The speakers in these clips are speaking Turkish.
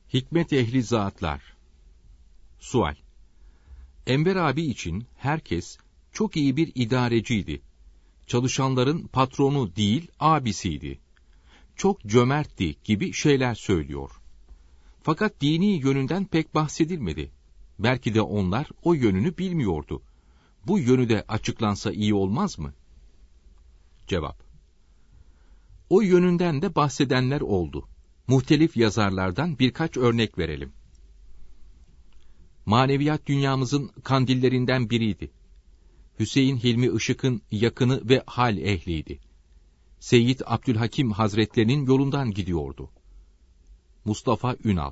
Hikmet ehli zatlar. Sual. Enver abi için herkes çok iyi bir idareciydi. Çalışanların patronu değil, abisiydi. Çok cömertti gibi şeyler söylüyor. Fakat dini yönünden pek bahsedilmedi. Belki de onlar o yönünü bilmiyordu. Bu yönü de açıklansa iyi olmaz mı? Cevap. O yönünden de bahsedenler oldu. Muhtelif yazarlardan birkaç örnek verelim. Maneviyat dünyamızın kandillerinden biriydi. Hüseyin Hilmi Işık'ın yakını ve hal ehliydi. Seyyid Abdülhakim Hazretlerinin yolundan gidiyordu. Mustafa Ünal.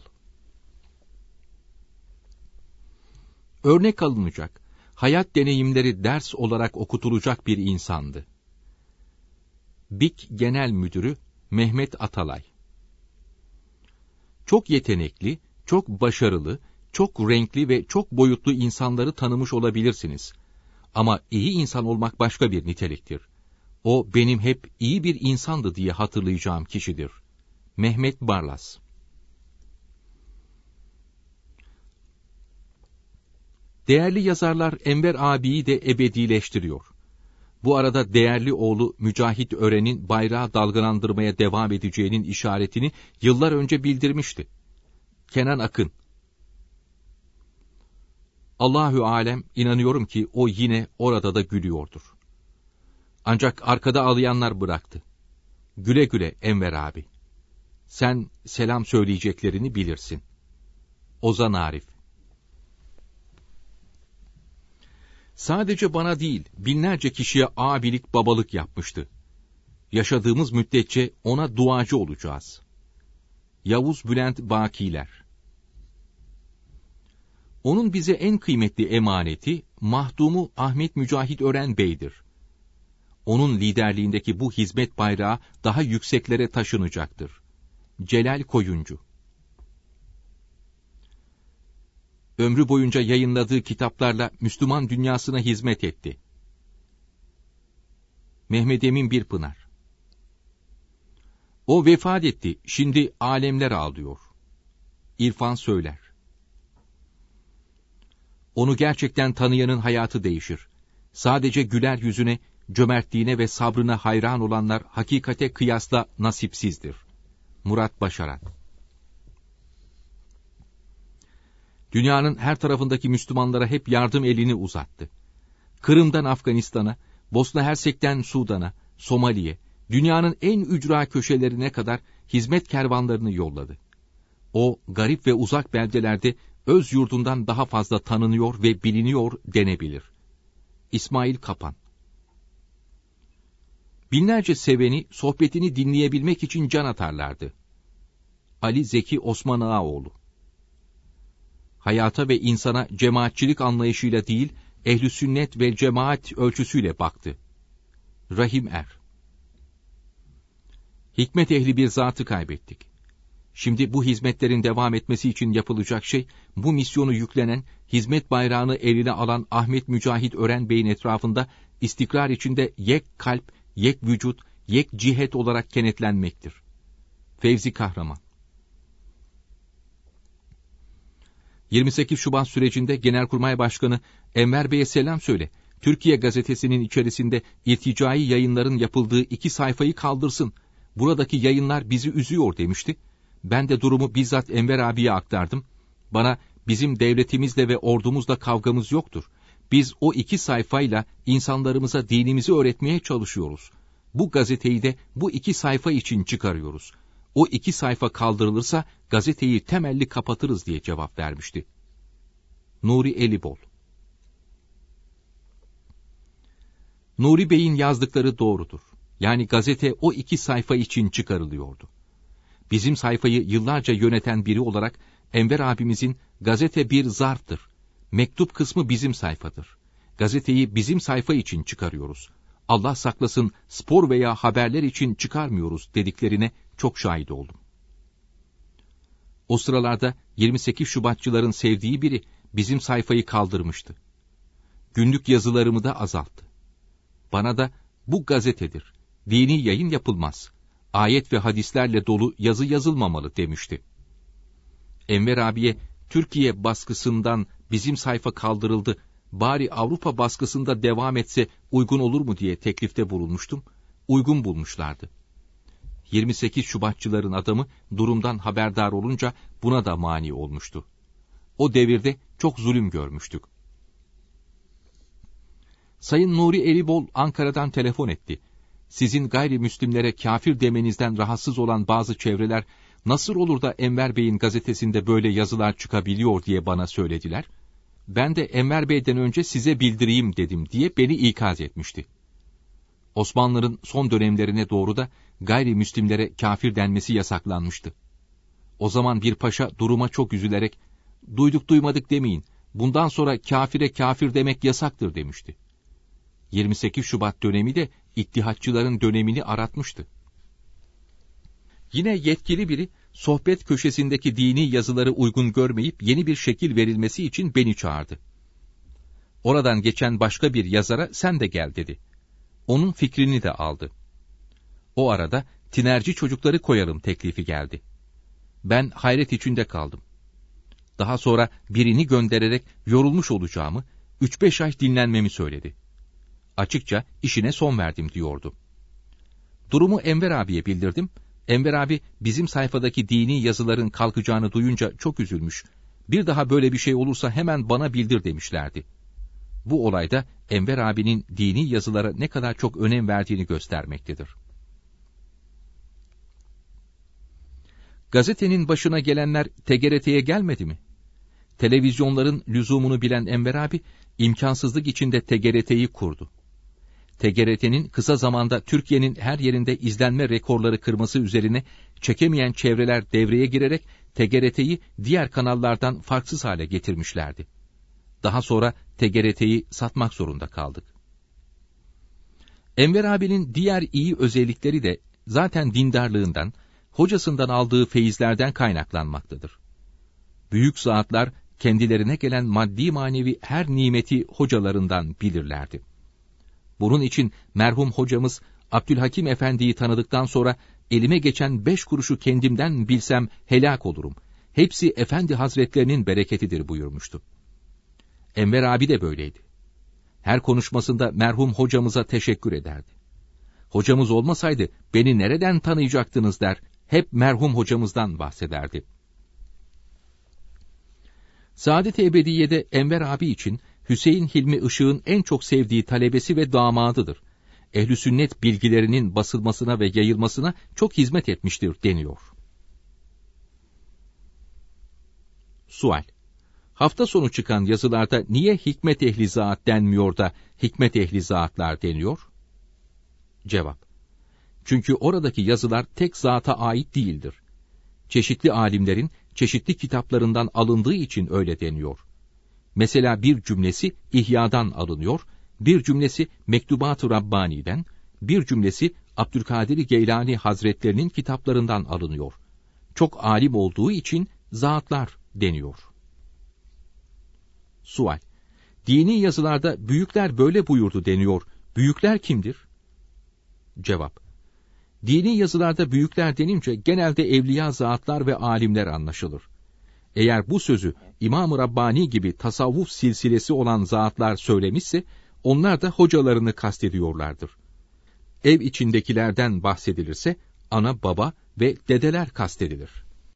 Örnek alınacak, hayat deneyimleri ders olarak okutulacak bir insandı. BİK Genel Müdürü Mehmet Atalay. Çok yetenekli, çok başarılı, çok renkli ve çok boyutlu insanları tanımış olabilirsiniz. Ama iyi insan olmak başka bir niteliktir. O benim hep iyi bir insandı diye hatırlayacağım kişidir. Mehmet Barlas. Değerli yazarlar Enver abiyi de ebedileştiriyor. Bu arada değerli oğlu Mücahit Ören'in bayrağı dalgalandırmaya devam edeceğinin işaretini yıllar önce bildirmişti. Kenan Akın. Allahü alem, inanıyorum ki o yine orada da gülüyordur. Ancak arkada ağlayanlar bıraktı. Güle güle Enver abi. Sen selam söyleyeceklerini bilirsin. Ozan Arif. Sadece bana değil, binlerce kişiye abilik babalık yapmıştı. Yaşadığımız müddetçe ona duacı olacağız. Yavuz Bülent Bakiler. Onun bize en kıymetli emaneti, mahdumu Ahmet Mücahit Ören Bey'dir. Onun liderliğindeki bu hizmet bayrağı daha yükseklere taşınacaktır. Celal Koyuncu. Ömrü boyunca yayınladığı kitaplarla Müslüman dünyasına hizmet etti. Mehmet Emin Birpınar. O vefat etti, şimdi alemler ağlıyor. İrfan Söyler. Onu gerçekten tanıyanın hayatı değişir. Sadece güler yüzüne, cömertliğine ve sabrına hayran olanlar hakikate kıyasla nasipsizdir. Murat Başaran. Dünyanın her tarafındaki Müslümanlara hep yardım elini uzattı. Kırım'dan Afganistan'a, Bosna Hersek'ten Sudan'a, Somali'ye, dünyanın en ücra köşelerine kadar hizmet kervanlarını yolladı. O, garip ve uzak beldelerde öz yurdundan daha fazla tanınıyor ve biliniyor denebilir. İsmail Kapan. Binlerce seveni, sohbetini dinleyebilmek için can atarlardı. Ali Zeki Osman Ağaoğlu. Hayata ve insana cemaatçilik anlayışıyla değil, ehl-i sünnet ve cemaat ölçüsüyle baktı. Rahim Er. Hikmet ehli bir zatı kaybettik. Şimdi bu hizmetlerin devam etmesi için yapılacak şey, bu misyonu yüklenen, hizmet bayrağını eline alan Ahmet Mücahit Ören Bey'in etrafında istikrar içinde yek kalp, yek vücut, yek cihet olarak kenetlenmektir. Fevzi Kahraman. 28 Şubat sürecinde Genelkurmay Başkanı Enver Bey'e selam söyle, Türkiye Gazetesi'nin içerisinde irticai yayınların yapıldığı 2 sayfayı kaldırsın, buradaki yayınlar bizi üzüyor demişti. Ben de durumu bizzat Enver abiye aktardım. Bana bizim devletimizle ve ordumuzla kavgamız yoktur. Biz o 2 sayfayla insanlarımıza dinimizi öğretmeye çalışıyoruz. Bu gazeteyi de bu 2 sayfa için çıkarıyoruz. O 2 sayfa kaldırılırsa gazeteyi temelli kapatırız diye cevap vermişti. Nuri Elibol. Nuri Bey'in yazdıkları doğrudur. Yani gazete o 2 sayfa için çıkarılıyordu. Bizim sayfayı yıllarca yöneten biri olarak Enver abimizin gazete bir zarftır. Mektup kısmı bizim sayfadır. Gazeteyi bizim sayfa için çıkarıyoruz. Allah saklasın spor veya haberler için çıkarmıyoruz dediklerine çok şahit oldum. O sıralarda 28 Şubatçıların sevdiği biri bizim sayfayı kaldırmıştı. Günlük yazılarımı da azalttı. Bana da bu gazetedir, dini yayın yapılmaz, ayet ve hadislerle dolu yazı yazılmamalı demişti. Enver abiye Türkiye baskısından bizim sayfa kaldırıldı, bari Avrupa baskısında devam etse uygun olur mu diye teklifte bulunmuştum. Uygun bulmuşlardı. 28 Şubatçıların adamı durumdan haberdar olunca buna da mani olmuştu. O devirde çok zulüm görmüştük. Sayın Nuri Elibol Ankara'dan telefon etti. Sizin gayrimüslimlere kafir demenizden rahatsız olan bazı çevreler nasıl olur da Enver Bey'in gazetesinde böyle yazılar çıkabiliyor diye bana söylediler. Ben de Enver Bey'den önce size bildireyim dedim diye beni ikaz etmişti. Osmanlı'nın son dönemlerine doğru da gayrimüslimlere kafir denmesi yasaklanmıştı. O zaman bir paşa duruma çok üzülerek, duyduk duymadık demeyin, bundan sonra kafire kafir demek yasaktır demişti. 28 Şubat dönemi de İttihatçıların dönemini aratmıştı. Yine yetkili biri, sohbet köşesindeki dini yazıları uygun görmeyip yeni bir şekil verilmesi için beni çağırdı. Oradan geçen başka bir yazara sen de gel dedi. Onun fikrini de aldı. O arada tinerci çocukları koyalım teklifi geldi. Ben hayret içinde kaldım. Daha sonra birini göndererek yorulmuş olacağımı, 3-5 ay dinlenmemi söyledi. Açıkça işine son verdim diyordu. Durumu Enver abiye bildirdim. Enver abi bizim sayfadaki dini yazıların kalkacağını duyunca çok üzülmüş. Bir daha böyle bir şey olursa hemen bana bildir demişlerdi. Bu olayda Enver abinin dini yazılara ne kadar çok önem verdiğini göstermektedir. Gazetenin başına gelenler TGRT'ye gelmedi mi? Televizyonların lüzumunu bilen Enver abi, imkansızlık içinde TGRT'yi kurdu. TGRT'nin kısa zamanda Türkiye'nin her yerinde izlenme rekorları kırması üzerine çekemeyen çevreler devreye girerek TGRT'yi diğer kanallardan farksız hale getirmişlerdi. Daha sonra TGRT'yi satmak zorunda kaldık. Enver abinin diğer iyi özellikleri de zaten dindarlığından, hocasından aldığı feyizlerden kaynaklanmaktadır. Büyük zatlar kendilerine gelen maddi manevi her nimeti hocalarından bilirlerdi. Bunun için merhum hocamız Abdülhakim Efendi'yi tanıdıktan sonra elime geçen 5 kuruşu kendimden bilsem helak olurum. Hepsi Efendi Hazretlerinin bereketidir buyurmuştu. Enver abi de böyleydi. Her konuşmasında merhum hocamıza teşekkür ederdi. Hocamız olmasaydı beni nereden tanıyacaktınız der, hep merhum hocamızdan bahsederdi. Saadet-i Ebediye'de Enver abi için Hüseyin Hilmi Işık'ın en çok sevdiği talebesi ve damadıdır. Ehl-i sünnet bilgilerinin basılmasına ve yayılmasına çok hizmet etmiştir deniyor. Sual: hafta sonu çıkan yazılarda niye hikmet ehli zat denmiyor da hikmet ehli zatlar deniyor? Cevap: çünkü oradaki yazılar tek zata ait değildir. Çeşitli alimlerin çeşitli kitaplarından alındığı için öyle deniyor. Mesela bir cümlesi İhya'dan alınıyor, bir cümlesi Mektubat-ı Rabbani'den, bir cümlesi Abdülkadir Geylani Hazretlerinin kitaplarından alınıyor. Çok alim olduğu için zatlar deniyor. Sual: dini yazılarda büyükler böyle buyurdu deniyor. Büyükler kimdir? Cevap: dini yazılarda büyükler denince genelde evliya zatlar ve alimler anlaşılır. Eğer bu sözü İmam-ı Rabbani gibi tasavvuf silsilesi olan zatlar söylemişse, onlar da hocalarını kastediyorlardır. Ev içindekilerden bahsedilirse, ana baba ve dedeler kastedilir.